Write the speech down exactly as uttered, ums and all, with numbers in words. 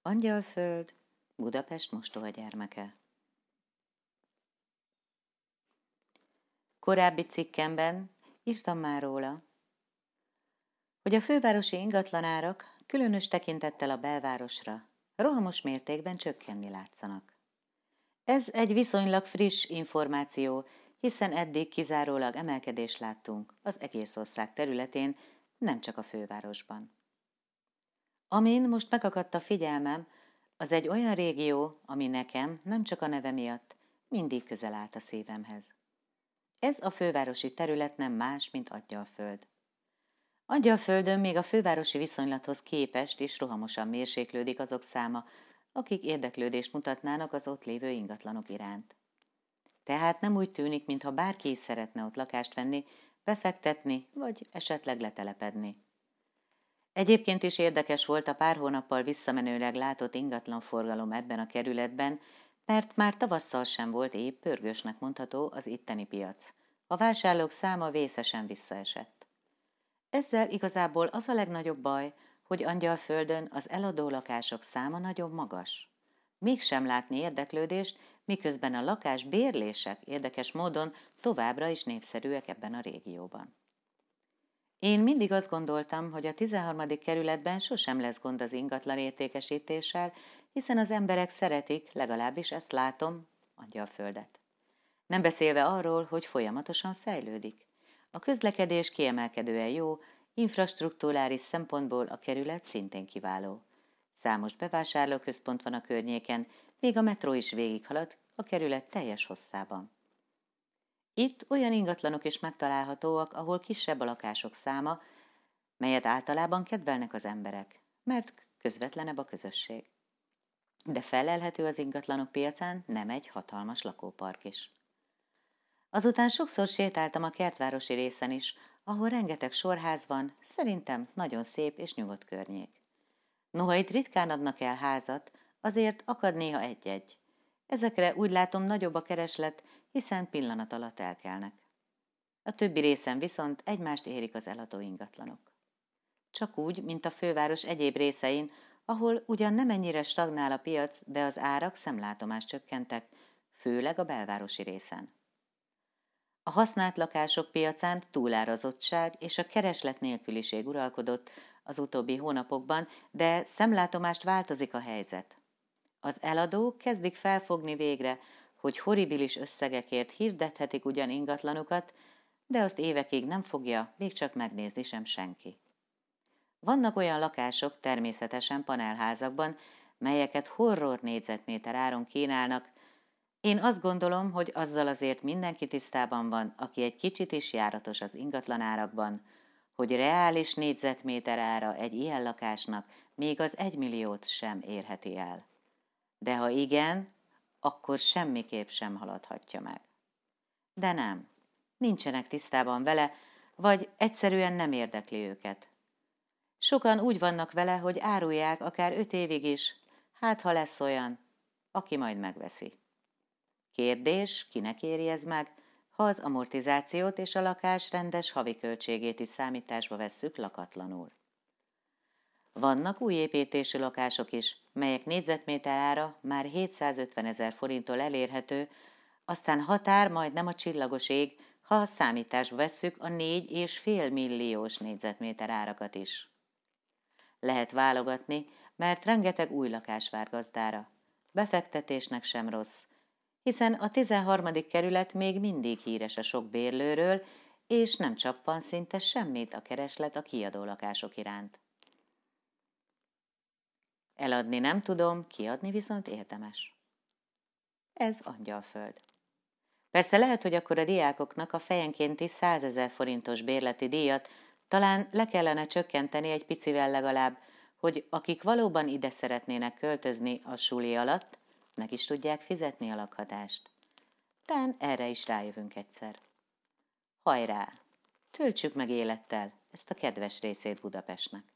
Angyalföld, Budapest mostohagyermeke. Korábbi cikkemben írtam már róla, hogy a fővárosi ingatlanárak különös tekintettel a belvárosra rohamos mértékben csökkenni látszanak. Ez egy viszonylag friss információ, hiszen eddig kizárólag emelkedést láttunk az egész ország területén, nem csak a fővárosban. Amin most megakadt a figyelmem, az egy olyan régió, ami nekem nem csak a neve miatt mindig közel állt a szívemhez. Ez a fővárosi terület nem más, mint Angyalföld. Angyalföldön még a fővárosi viszonylathoz képest is rohamosan mérséklődik azok száma, akik érdeklődést mutatnának az ott lévő ingatlanok iránt. Tehát nem úgy tűnik, mintha bárki is szeretne ott lakást venni, befektetni, vagy esetleg letelepedni. Egyébként is érdekes volt a pár hónappal visszamenőleg látott ingatlanforgalom ebben a kerületben, mert már tavasszal sem volt épp pörgősnek mondható az itteni piac. A vásárlók száma vészesen visszaesett. Ezzel igazából az a legnagyobb baj, hogy Angyalföldön az eladó lakások száma nagyon magas. Mégsem látni érdeklődést, miközben a lakásbérlések érdekes módon továbbra is népszerűek ebben a régióban. Én mindig azt gondoltam, hogy a tizenharmadik kerületben sosem lesz gond az ingatlan értékesítéssel, hiszen az emberek szeretik, legalábbis ezt látom, Angyalföldet. Nem beszélve arról, hogy folyamatosan fejlődik. A közlekedés kiemelkedően jó, infrastrukturális szempontból a kerület szintén kiváló. Számos bevásárlóközpont van a környéken, még a metró is végighalad a kerület teljes hosszában. Itt olyan ingatlanok is megtalálhatóak, ahol kisebb a lakások száma, melyet általában kedvelnek az emberek, mert közvetlenebb a közösség. De felelhető az ingatlanok piacán nem egy hatalmas lakópark is. Azután sokszor sétáltam a kertvárosi részen is, ahol rengeteg sorház van, szerintem nagyon szép és nyugodt környék. Noha itt ritkán adnak el házat, azért akad néha egy-egy. Ezekre úgy látom nagyobb a kereslet, hiszen pillanat alatt elkelnek. A többi részen viszont egymást érik az eladó ingatlanok. Csak úgy, mint a főváros egyéb részein, ahol ugyan nem ennyire stagnál a piac, de az árak szemlátomást csökkentek, főleg a belvárosi részen. A használt lakások piacán túlárazottság és a kereslet nélküliség uralkodott az utóbbi hónapokban, de szemlátomást változik a helyzet. Az eladók kezdik felfogni végre, hogy horribilis összegekért hirdethetik ugyan ingatlanukat, de azt évekig nem fogja még csak megnézni sem senki. Vannak olyan lakások természetesen panelházakban, melyeket horror négyzetméter áron kínálnak. Én azt gondolom, hogy azzal azért mindenki tisztában van, aki egy kicsit is járatos az ingatlanárakban, hogy reális négyzetméter ára egy ilyen lakásnak még az egymilliót sem érheti el. De ha igen, akkor semmiképp sem haladhatja meg. De nem, nincsenek tisztában vele, vagy egyszerűen nem érdekli őket. Sokan úgy vannak vele, hogy árulják akár öt évig is, hát ha lesz olyan, aki majd megveszi. Kérdés, kinek éri ez meg, ha az amortizációt és a lakás rendes havi költségét is számításba vesszük lakatlanul. Vannak új építésű lakások is, melyek négyzetméter ára már hétszázötven ezer forinttól elérhető, aztán határ majdnem a csillagos ég, ha a számításba vesszük a négy és fél milliós négyzetméter árakat is. Lehet válogatni, mert rengeteg új lakás vár gazdára. Befektetésnek sem rossz, hiszen a tizenharmadik kerület még mindig híres a sok bérlőről, és nem csappan szinte semmit a kereslet a kiadó lakások iránt. Eladni nem tudom, kiadni viszont érdemes. Ez Angyalföld. Persze lehet, hogy akkor a diákoknak a fejenkénti százezer forintos bérleti díjat talán le kellene csökkenteni egy picivel legalább, hogy akik valóban ide szeretnének költözni a suli alatt, meg is tudják fizetni a lakhatást. Tán erre is rájövünk egyszer. Hajrá! Töltsük meg élettel ezt a kedves részét Budapestnek.